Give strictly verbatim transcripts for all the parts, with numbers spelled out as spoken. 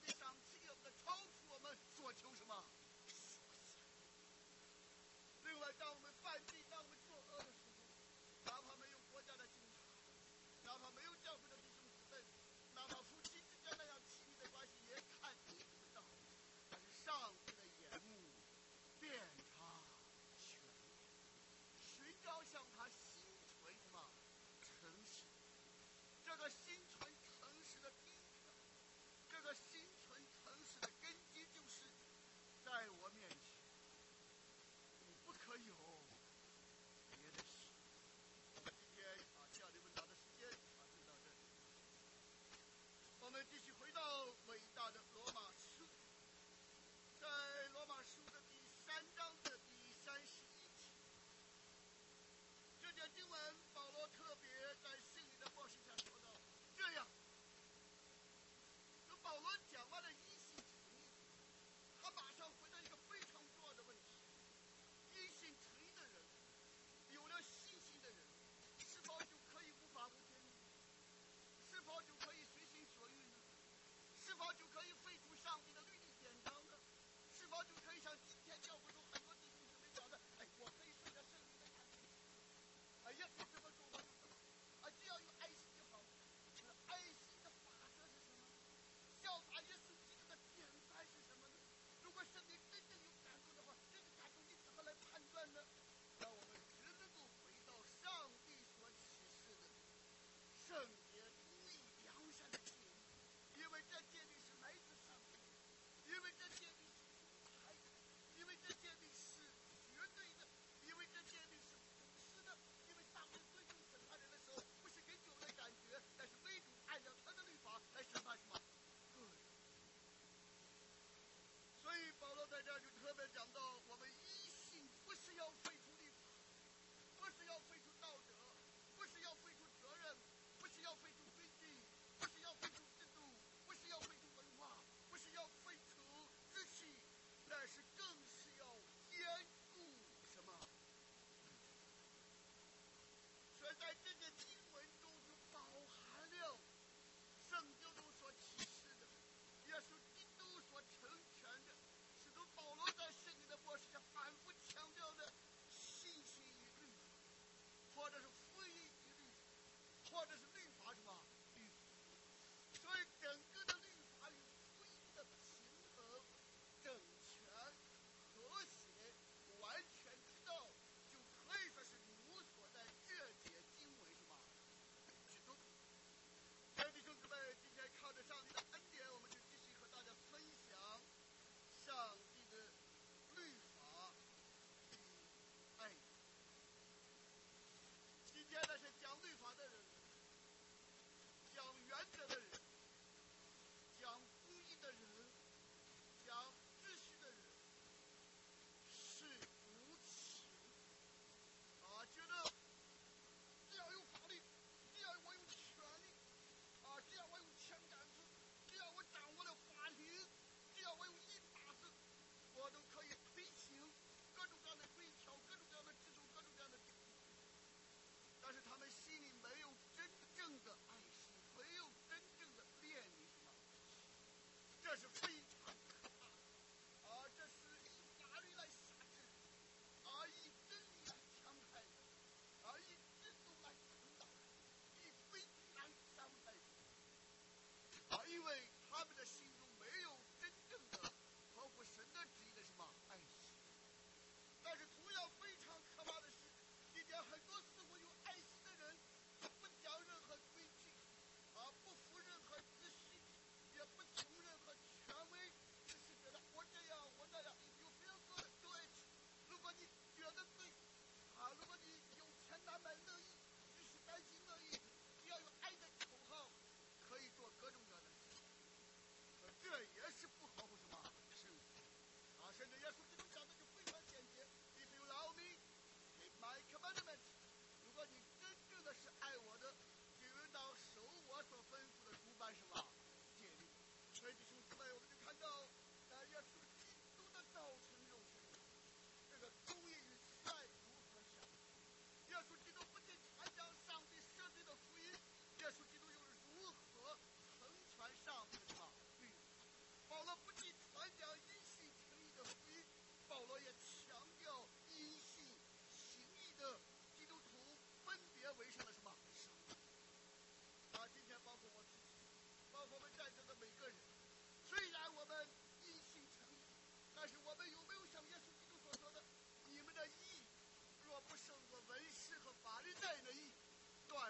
的赏赐给我们，超出我们所求什么。另外，当我们犯罪、当我们作恶的时候，哪怕没有国家的警察，哪怕没有教会的弟兄姊妹，哪怕夫妻之间那样亲密的关系，也看不到。但是上帝的眼目遍察全面，寻找向他心存什么诚实。这个心存诚实的第一条，这个心存诚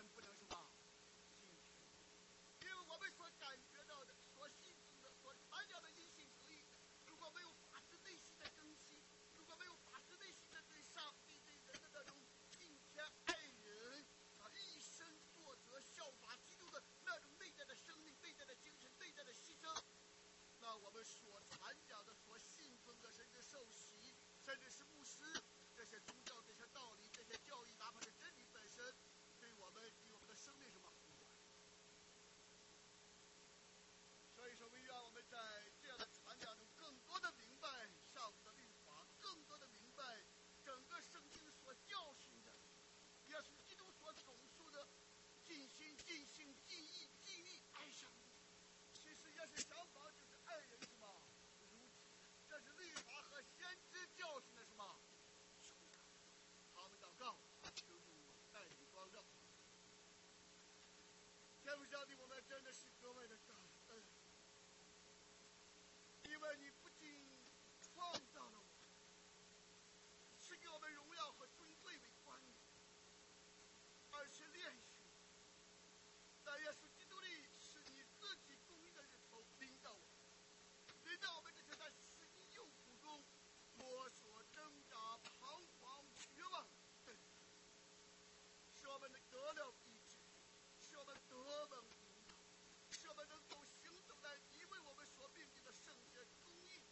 然不能什么进去，因为我们所感觉到的、所信奉的、所传讲的因信合一，如果没有发自内心的更新，如果没有发自内心的对上帝、对人的那种敬虔爱人啊，一生作则效法基督的那种内在的生命、内在的精神、内在的牺牲，那我们所传讲的、所信奉的，甚至受洗，甚至是牧师，这些宗教、这些道理、这些教义，哪怕是真理本身，对我们、对我们的生命什么无关。所以说，我们愿我们在这样的传讲中，更多的明白上帝的律法，更多的明白整个圣经所教训的，耶稣基督所总述的尽心、尽性、尽意、尽力爱上帝。其实也是相反，就是爱人什么如己，这是律法和先知教训的什么修改。好，我们祷告，求主带领光照。天父上帝，我们真的是格外的感恩，因为你不仅创造了我们，赐给我们荣耀和尊贵为冠冕，而且练习在耶稣基督里，是你自己公义的日头领导我们，领导我们这些在死荫幽谷中摸索挣扎、彷徨、绝望的人，使我们得了医治，使我们得蒙引导，使我们能够行走在你为我们所命定的圣洁、公义、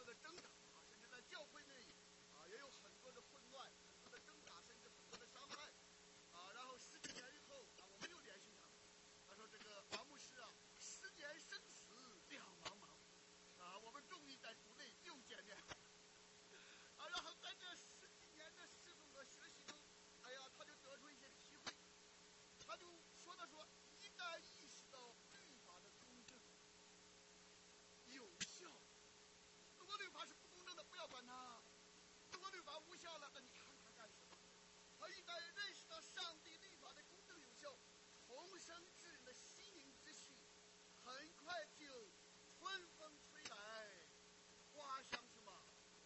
的挣扎啊，甚至在教会内啊也有很多的混乱，很多的挣扎，甚至很多的伤害啊。然后十几年以后啊，我们又联系他，他说这个王牧师啊，十年生死两茫茫啊，我们终于在主内又见面啊。然后在这十几年的侍奉和学习中，哎呀，他就得出一些体会，他就说的说，一旦意识到律法的公正有效，如果律法是不公正的，不要管它；如果律法无效了，那你看它干什么？他一旦认识到上帝律法的公正有效，重生之人的心灵之绪，很快就春风吹来，花香什么？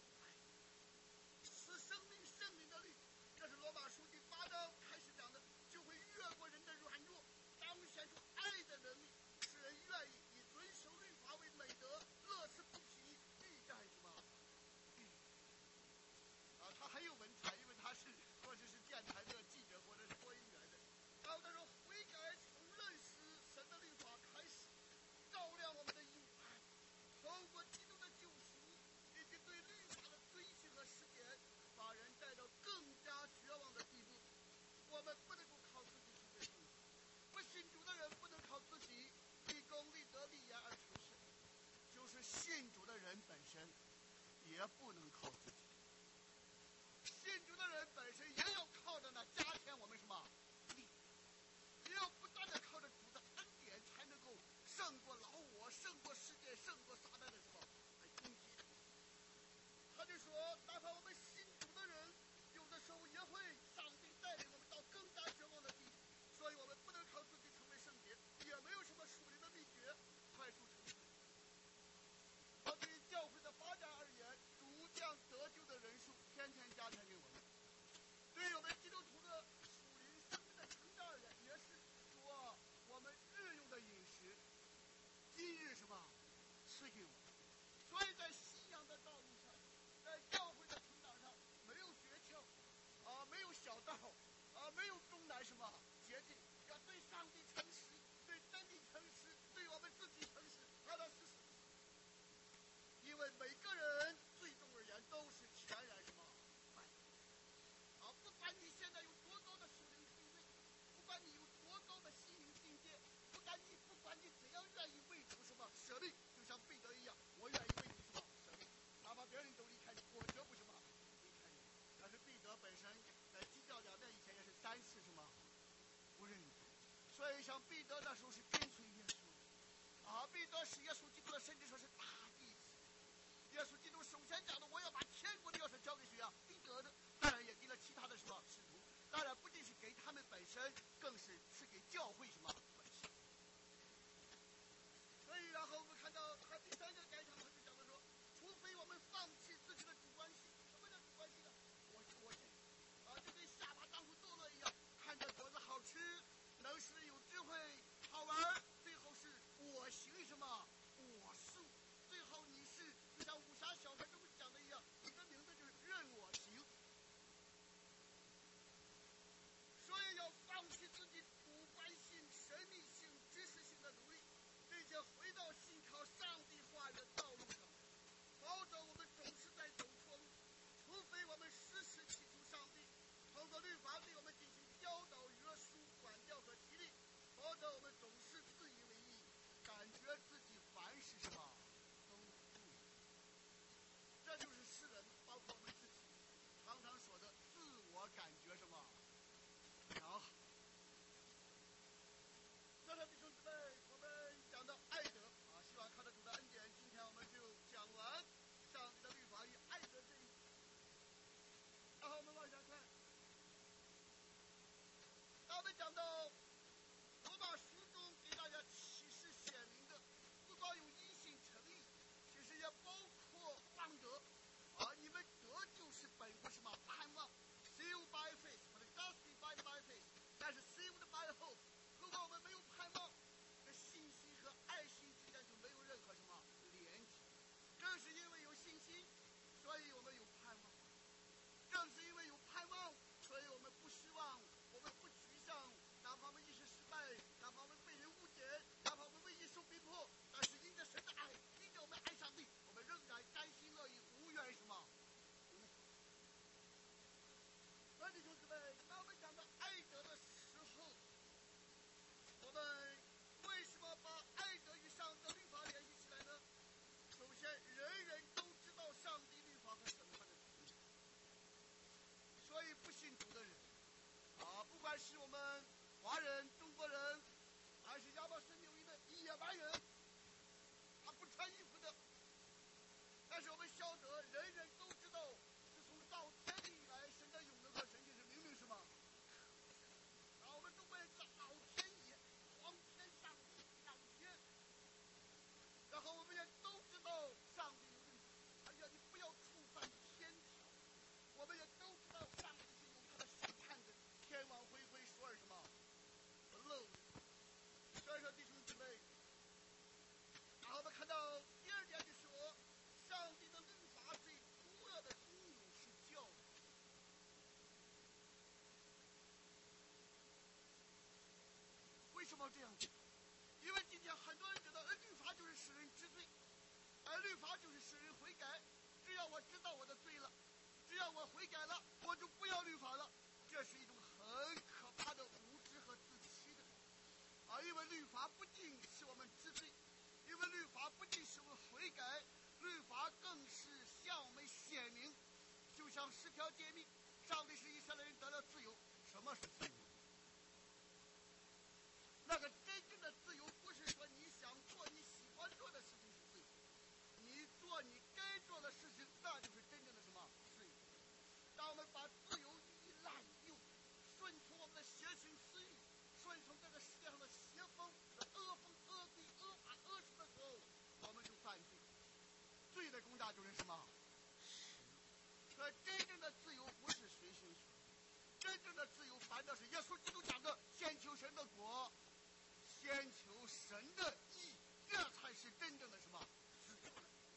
是生命圣灵的律，这是罗马书第八章开始讲的，就会越过人的软弱，彰显出爱的能力，使人愿意以遵守律法为美德，乐此不疲，欲盖什么？欲啊，他很有文采，因为他是或者是电台的记者，或者是播音员的。然后他说，悔改从认识神的律法开始，照亮我们的右爱，透过基督的救赎以及对律法的遵循和实践，把人带到更加绝望的地步。我们不能够靠自己成为圣，不信主的人不能靠自己立功立德立言而成圣，就是信主的人本身也不能靠自己。信主的人本身也要靠着呢加添我们什么力，也要不断的靠着主的恩典，才能够胜过老我，胜过世界，胜过撒旦的什么来攻击。他就说，哪怕我们信主的人，有的时候也会上帝带领我们到更加绝望的地步，所以我们不能靠自己成为圣洁，也没有什么属灵的秘诀，快速成圣。而对于教会的发展而言，主将得救的人数天天加添给我们；对于我们基督徒的属灵生命的成长而言，也是主啊，我们日用的饮食，今日什么赐给我们。所以在信仰的道路上，在教会的成长上，没有诀窍啊，没有小道啊，没有终南什么捷径，要对上帝诚实，对真理诚实，对我们自己诚实，踏踏实实。因为每个人最终而言都是全然什么爱啊！不管你现在有多高的属灵地位，不管你有多高的心灵境界，不管你不管你怎样愿意为主什么舍命，就像彼得一样，我愿意为你什么舍命，哪怕别人都离开你，我绝不什么离开你。但是彼得本身在基教两代以前也是三次什么不认同，所以像彼得那时候是跟随耶稣啊，彼得是耶稣基督的，甚至说是大弟子。耶稣基督首先讲的，我要把天国的钥匙交给谁啊？彼得的，当然也给了其他的什么使徒，当然不仅是给他们本身，更是是给教会什么本身。所以，然后我们看到他第三个改场，他就讲的说，除非我们放弃自己的主观性。什么叫主观性呢？我我啊，就跟夏娃当初堕落一样，看着果子好吃，能使有智慧，好玩，最后是我行什么我素。最后你是就像武侠小说中讲的一样，你我们华人、中国人，还是亚马逊纽约的野蛮人，他不穿衣服的。但是我们晓得，人人都知道，自从造天地以来，神的永能和神性是明明是吗？啊，我们中国人叫老天爷，皇天上帝上天。然后我们也都知道，上帝有律法，而且你不要触犯天条。我们也都知道，上帝是有他的审判的，天网恢恢，说是什么？不漏。所以说，弟兄姊妹，然后我们看到第二点就说，上帝的律法最主要的功用是教育。为什么这样讲？因为今天很多人觉得，呃，律法就是使人知罪，而律法就是使人悔改。只要我知道我的罪了，只要我悔改了，我就不要律法了。这是一种很可怕的无知和自欺的啊！因为律法不仅使我们知罪，因为律法不仅使我们悔改，律法更是向我们显明，就像十条诫命，上帝使以色列人得了自由。什么是自由？那个真正的自由，不是说你想做你喜欢做的事情是自由，你做你该做的事情，那就是真正的什么自由。当我们把自由予以滥用，顺从我们的邪情私欲，顺从这个世界上的邪风、恶风、恶地、恶法、恶事的时候，我们就犯罪。罪的工价就是什么？可真正的自由不是随心所欲，真正的自由反倒是耶稣基督讲的：先求神的国，先求神的义，这才是真正的什么自由。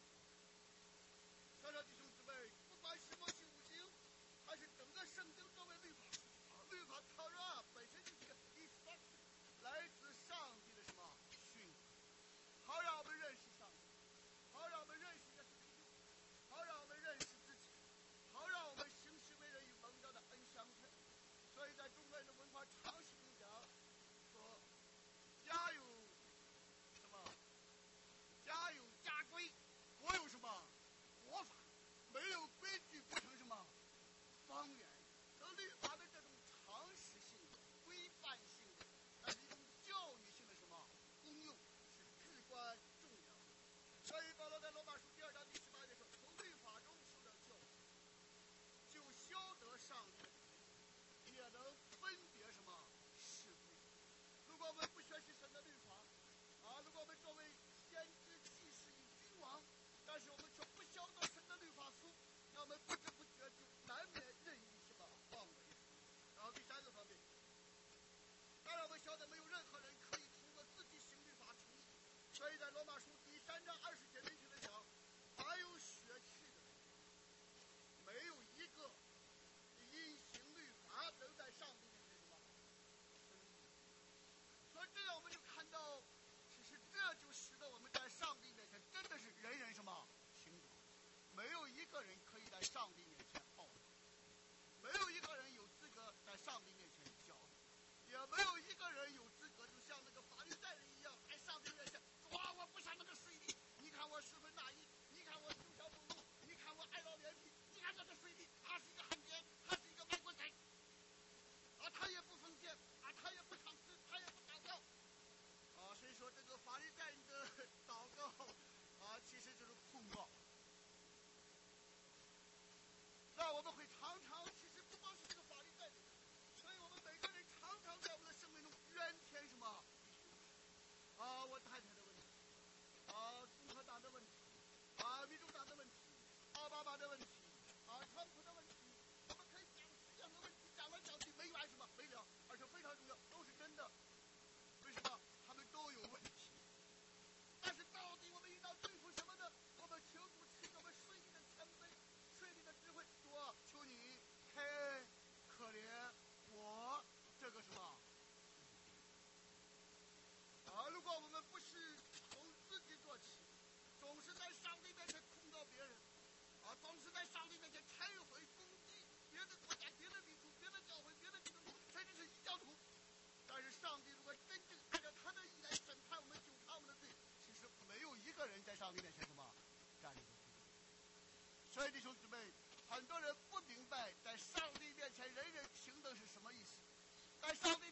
所以说，弟兄姊妹，不管是摩西五经，还是整个圣经作为律法，律法它让本身就是一个 instruction， 来自上帝的什么训，好让我们认识上帝，好让我们认识耶稣基督，好让我们认识自己，好让我们行事为人与蒙召的恩相称。所以在中国人的文化常识中讲，说家有什么？家有家规，国有什么？国法。没有规矩不成什么方圆。和律法的这种常识性的、规范性的，但是一种教育性的什么功用是至关重要的。所以保罗在罗马书第二章第十八节说：“从律法中受到教育，就晓得上帝的旨意，也能分别什么是非。”如果我们不学习神的律法，啊，如果我们作为先知、祭司与君王，但是我们却不晓得神的律法书，那我们不知不觉就难免任意什么妄为。然后第三个方面，当然我们晓得没有任何人可以通过自己行律法成义，所以在罗马书第三章二十节明确的讲，凡有血气的，没有一个因行律法能在上帝面前什么称义。所以这样我们就看到，其实这就使得我们在上帝面前真的是人人什么平等，没有一个人可以在上帝面前傲慢，没有一个人有资格在上帝面前骄傲，也没有一个人有资格就像那个法利赛人一样在上帝面前说：“哇，我不像那个税吏，你看我十分大义，你看我忠孝不辱，你看我爱老怜悯，你看这个税吏，他是一个汉奸，他是一个外国贼，啊，他也不奉献，啊，他也不唱诗，他也不祷告。”啊，所以说这个法利赛人的祷告啊，其实就是控告。那我们会常常，其实不光是这个法利赛人，所以我们每个人常常在我们的生命中冤天什么？啊，我太太的问题，啊，共和党的问题，啊，民主党的问题，奥巴马的问题，啊，川普的问题，我们可以讲这样的问题，讲来讲去没完什么没了，而且非常重要，都是真的。为什么？他们都有问题。但是到底我们应当对付什么呢？我们求主赐给我们顺利的谦卑，顺利的智慧。主啊，求你开可怜我这个什么啊！如果我们不是从自己做起，总是在上帝面前控告别人，啊，总是在上帝面前拆毁、攻击别的国家、别的民族、别的教会、别的基督徒，甚至是异教徒。但是上帝如果真正按照他的意来审判我们、纠察我们的罪，其实没有一个人在上帝面前什么站立得住。所以弟兄姊妹，很多人不明白在上帝面前人人平等是什么意思。在上帝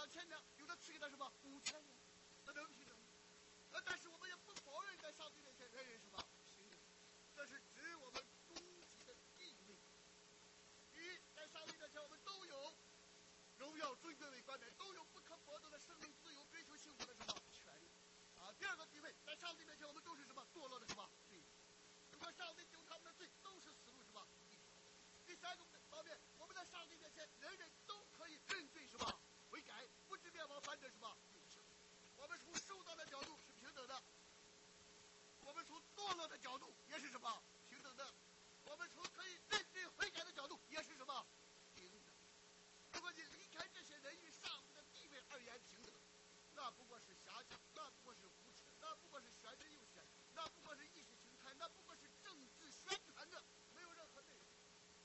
两千两，有的赐给他什么五千两，那能平等吗？呃，但是我们也不否认，在上帝面前人人什么平等，这是指我们终极的地位。一，在上帝面前我们都有荣耀尊贵为冠冕，都有不可剥夺的生命自由追求幸福的什么权利啊。第二个地位，在上帝面前我们都是什么堕落的什么罪人，如果上帝就他们的罪都是死路什么一条。第三个方面，我们在上帝面前人人都可以认罪什么悔改，不知灭亡反正什么永生。我们从受到的角度是平等的，我们从堕落的角度也是什么平等的，我们从可以认罪悔改的角度也是什么平等的。如果你离开这些人与上帝的地位而言平等，那不过是狭隘，那不过是胡扯，那不过是玄之又玄，那不过是意识形态，那不过是政治宣传的，没有任何内容。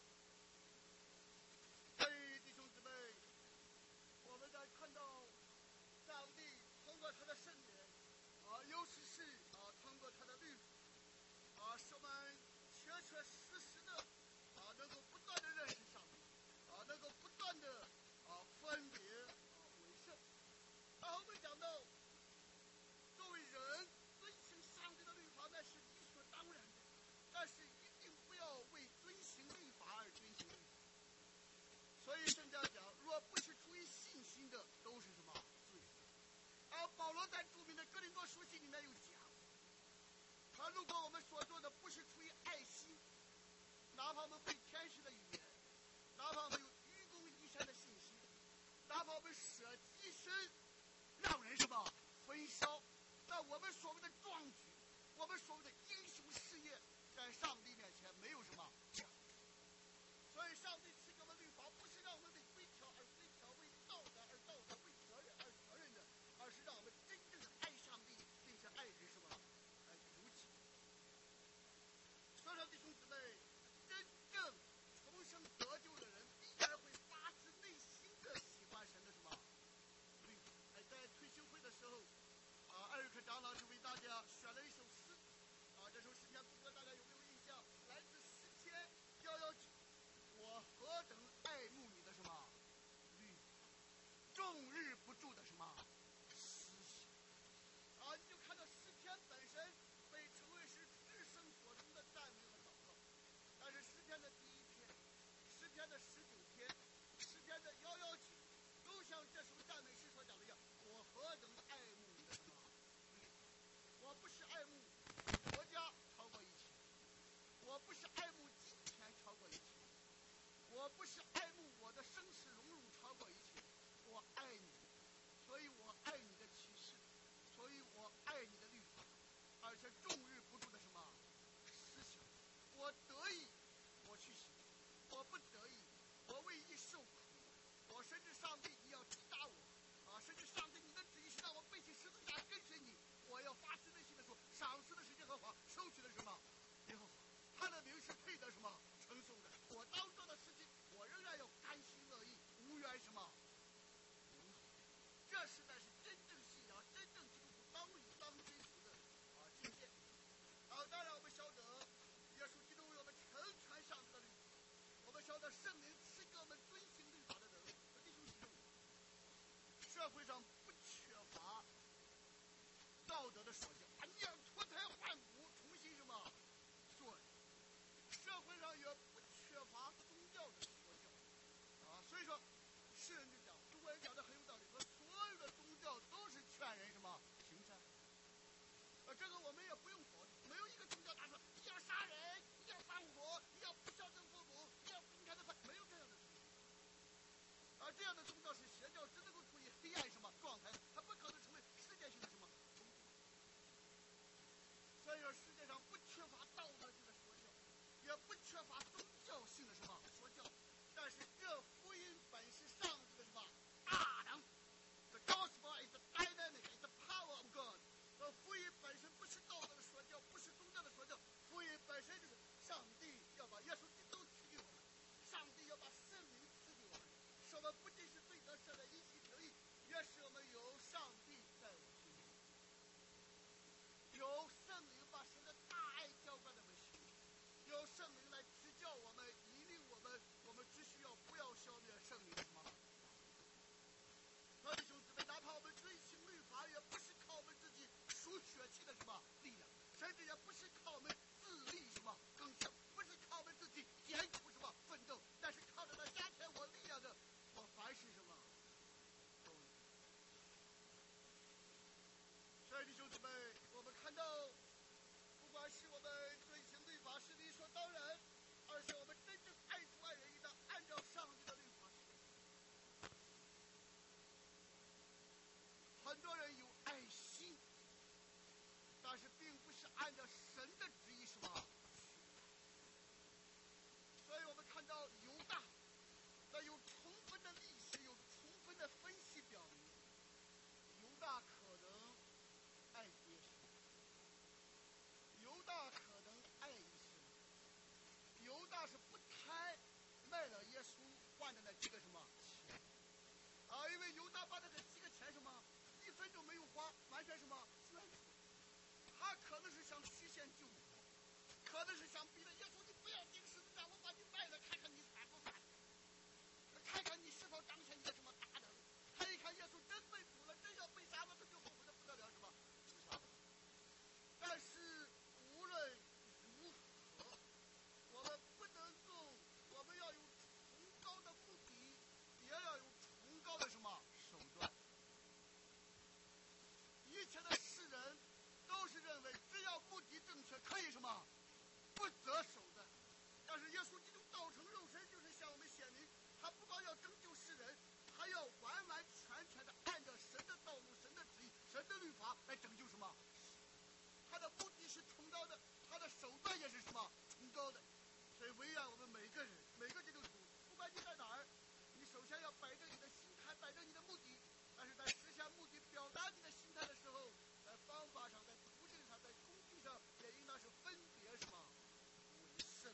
所以弟兄姊妹，我们在看到上帝通过他的圣言啊，尤其是啊通过他的律法啊，使我们确确实实的啊能够不断的认识上帝啊，能够不断的啊分别啊为圣。然后我们讲到，作为人遵行上帝的律法那是理所当然的，但是一定不要为遵行律法而遵行律法。所以圣经讲，若不是出于信心的，都是什么罪。而保罗在著名的哥林多书信里面有讲，他如果我们所做的不是出于爱心，哪怕我们会天使的语言，哪怕我们有愚公移山的信心，哪怕我们舍己身让人什么焚烧，那我们所谓的壮举，我们所谓的英雄事业，在上帝面前没有什么价值。所以上帝赐给我们律法，不是让我们为规条而规条，为道德而道德，为责任而责任的，而是让我们真正的爱上帝，并且爱人什么爱如己。所以说弟兄姊妹，真正重生得救的人必然会发自内心的喜欢神的什么律法。哎，在退休会的时候啊，艾瑞克长老就为大家选了一首诗啊，这首诗篇不知道大家有没有印象，来自诗篇幺幺九，我何等爱慕你的什么律法，终日不住的什么思想啊，你就看到诗篇本身被称为是至圣所中的赞美和祷告，但是诗篇的第一篇、诗篇的十九篇、诗篇的幺幺九，都像这首赞美诗所讲的一样，我何等爱慕你的什么律法，我不是爱慕国家超过一切，我不是爱慕金钱超过一切，我不是爱慕我的生死荣辱超过一切，我爱你，所以我爱你的启示，所以我爱你的律法，而且终日不住的什么思想。我得意我去行，我不得意我为义受苦，我甚至上帝你要击打我啊，甚至上帝你的旨意是让我背起十字架跟随你，我要发自内心的说，赏赐的是耶和华，收取的什么耶和华，他的名是配得什么称颂的。我当做的事情，我仍然要甘心乐意，无缘什么荣耀。这实在是真正信仰、真正基督徒当与当追求的啊境界。啊，当然我们晓得，耶稣基督为我们成全上帝的律法，我们晓得圣灵赐给我们遵行律法的能力。弟兄姊妹，社会上不缺乏道德的说教，啊，你要脱胎换骨，重新什么做人。社会上也不缺乏宗教的说教，啊，所以说，诗人就讲，中国人讲的很有道理，说所有的宗教都是劝人什么行善。呃，这个我们也不用否定，没有一个宗教他说你要杀人，你要放火，你要不孝敬父母，你要公开的犯，没有这样的宗教。而这样的宗教是邪教，只能够处于黑暗什么状态，它不可能成为世界性的什么宗教。所以说，世界上不缺乏道德性的说教，也不缺乏宗教性的什么说教，但是这福音本是上帝的什么大能。The gospel is the dynamic, is the power of God。呃，福音本身不是道德的说教，不是宗教的说教，福音本身就是上帝要把耶稣基督赐给我们，上帝要把圣灵赐给我们，使我们不仅是罪得赦免、因信称义，也使我们有上帝在我们心里，有圣灵把神的大爱浇灌在我们心里，有圣灵来指教我们、引领我很多人有爱心，但是并不是按照神的旨意什么。所以我们看到犹大，那有充分的历史，有充分的分析表明，犹大可能爱耶稣，犹大可能爱一生，犹大是不贪卖了耶稣换的那几个什么钱啊，因为犹大把那个几个钱什么一分都没有花，完全什么捐出，他可能是想曲线救国，可能是想逼着耶稣你不要钉十字架，我把你卖了，看看你惨不惨，看看你是否彰显你的什么大能。他一看耶稣真被捕了，真要被杀了，他就后悔的不得了，是吧？自杀了。但是无论如何，我们不能够，我们要有崇高的目的，也要有崇高的什么手段。一切的世人都是认为，只要目的正确，可以什么不择手段。但是耶稣基督道成肉身，就是向我们显明，他不光要拯救世人，还要完完全全的按照神的道路、神的旨意、神的律法来拯救什么。他的目的是崇高的，他的手段也是什么崇高的。所以唯愿我们每个人，每个基督徒，不管你在哪儿，你首先要摆正你的心态，摆正你的目的。但是在实现目的、表达你的心态的时候，在方法上、在途径上、在工具上，也应当是分别什么为圣。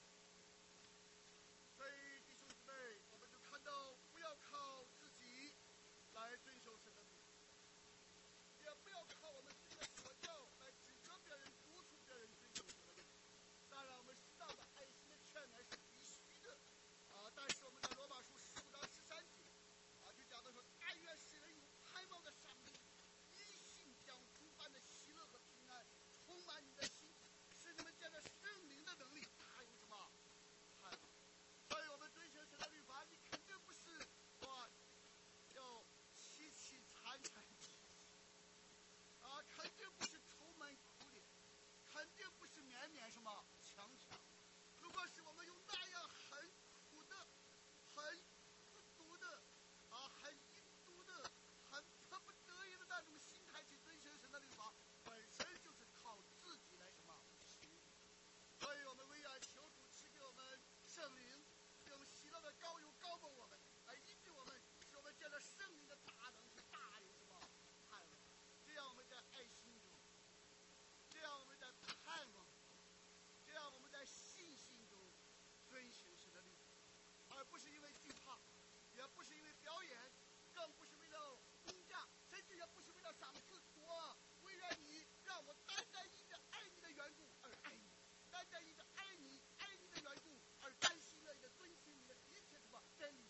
所以弟兄姊妹，我们就看到，不要靠自己来遵守神的律，也不要靠我们自己的说教来指责别人、督促别人遵守神的律。当然，我们适当的爱心的劝勉是必须的啊。但是我们在罗马书十五章十三节啊，就讲到说，但愿使人有盼望的上帝，一心将诸般的喜乐和平安充满你的心，使你们借着圣灵的能力大有什么盼望。所以我们遵循神的律法，你肯定不是哇要凄凄惨惨啊，肯定不是愁闷苦脸，肯定不是绵绵什么强强。如果是我们用那样很苦的、很孤独的啊、很阴毒的、很迫不得已的那种心态去遵循神的律法，本身就是靠自己来什么行。所以我们唯愿求主赐给我们圣灵，用喜乐的膏油膏抹我们，来医治我们，使我们借着圣灵的大能去大有什么盼望。这样我们在爱心中，这样我们在盼望，这样我们在信心中遵循神的律法，而不是因为惧怕，也不是因为表演，更不是为了公价，甚至也不是为了赏赐。主啊，唯愿你让我单单因着爱你的缘故而爱你，单单因着爱你、爱你的缘故而甘心乐意的遵循你的一切什么真理。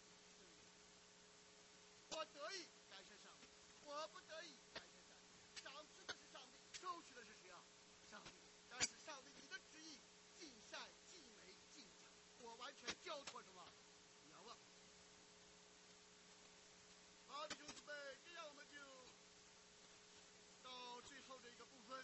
我得以感谢上帝，我不得已感谢上帝。赏赐的是上帝，收取的是谁啊？上帝。但是上帝，你的旨意尽善、尽美、尽善，我完全交托什么？仰望。好，弟兄姊妹，这样我们就到最后的一个部分。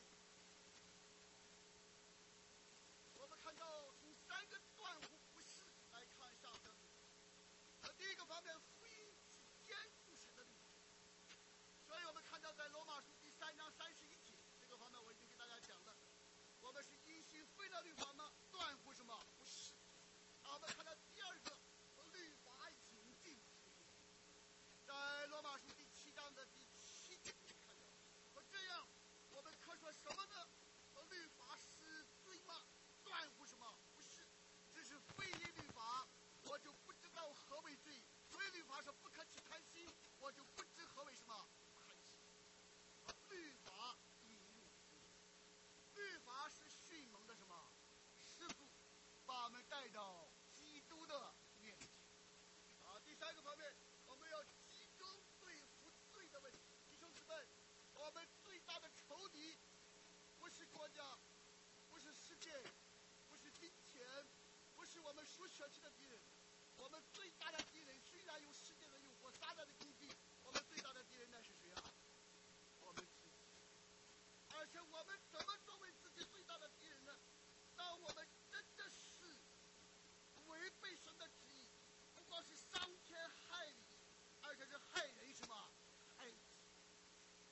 我们看到从三个断乎不是来看上的。那第一个方面，福音是坚固神的律法。所以我们看到在罗马书第三章三十一节这个方面，我已经给大家讲了。我们是因信废了律法吗？断乎什么？不是。啊，我们看到第二个，律法引进福音，在罗马书第七章的第七节看到。说这样，我们可说什么呢？律法是罪吗？断乎什么？不是，只是非因律法，我就不知道何为罪；非律法说不可起贪心，我就不知何为什么贪心。律法引入罪，律法是迅猛的什么师傅，把我们带到基督的面前。啊，第三个方面，我们要集中对付罪的问题。弟兄姊妹，我们最大的仇敌不是国家，不是世界，不是金钱，不是我们属血气的敌人。我们最大的敌人虽然有世界的诱惑、撒旦的攻击，我们最大的敌人那是谁啊？我们自己。而且我们怎么作为自己最大的敌人呢？当我们真的是违背神的旨意，不光是伤天害理，而且是害人什么？害己。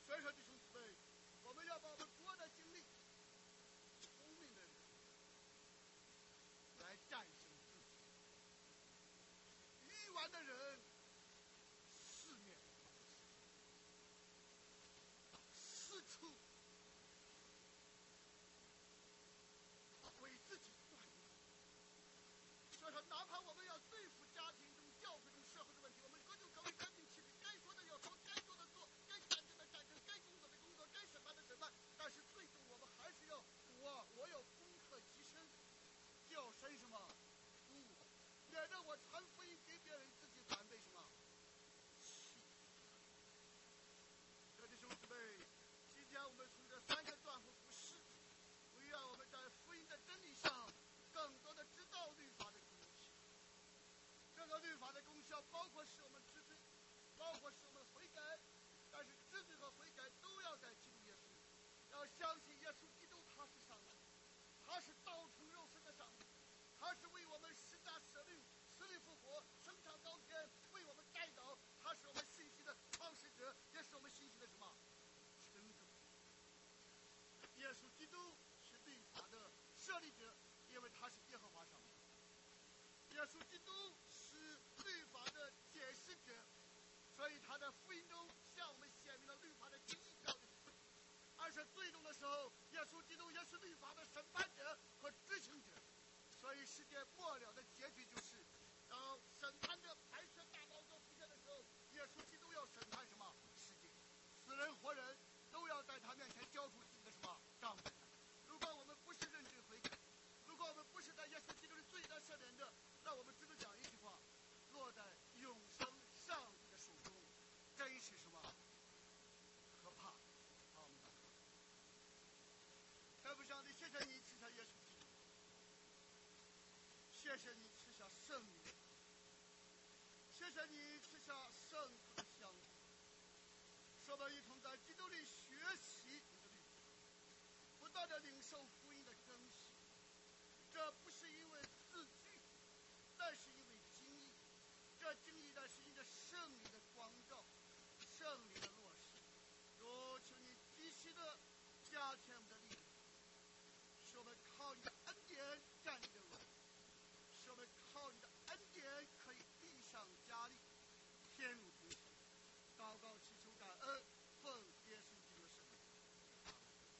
的人四面四处为自己断路。所以说，哪怕我们要对付家庭中、教会中、社会的问题，我们各就各位，该尽其力，该说的要说，该做的做，该战争的战争，该工作的工作，该审判的审判。但是最终我们还是要我我要攻克己身，叫神什么？不，免得我传福音给别人，自己反被什么？气。这弟兄姊妹，今天我们从这三个段落不是，我愿我们在福音的真理上更多的知道律法的功效。这个律法的功效包括使我们知罪，包括使我们悔改，但是知罪和悔改都要在基督耶稣，要相信耶稣基督他是上帝，他是道成肉身的上帝，他是为我们施加舍命、死里复活、升上高天，为我们代祷，他是我们信息的创始者，也是我们信息的什么？成就。耶稣基督是律法的设立者，因为他是耶和华上帝。耶稣基督是律法的解释者，所以他在福音中向我们显明了律法的第一条的。而且最终的时候，耶稣基督也是律法的审判者和执行者。所以世界末了的结局就是，当审判的白色大宝座出现的时候，耶稣基督要审判什么世界？死人活人都要在他面前交出自己的什么账本。如果我们不是认罪悔改，如果我们不是在耶稣基督的罪的赦免的，那我们只能讲一句话：落在永生上帝的手中，真是什么可怕！好，我们祷告。天父上帝，谢谢你赐下耶稣基督，谢谢你赐下圣灵，谢谢你赐下圣子的香火，使我们一同在基督里学习你的律法，不断的领受福音的真实。这不是因为自居，但是因为经历。这经历的是因着圣灵的光照，圣灵的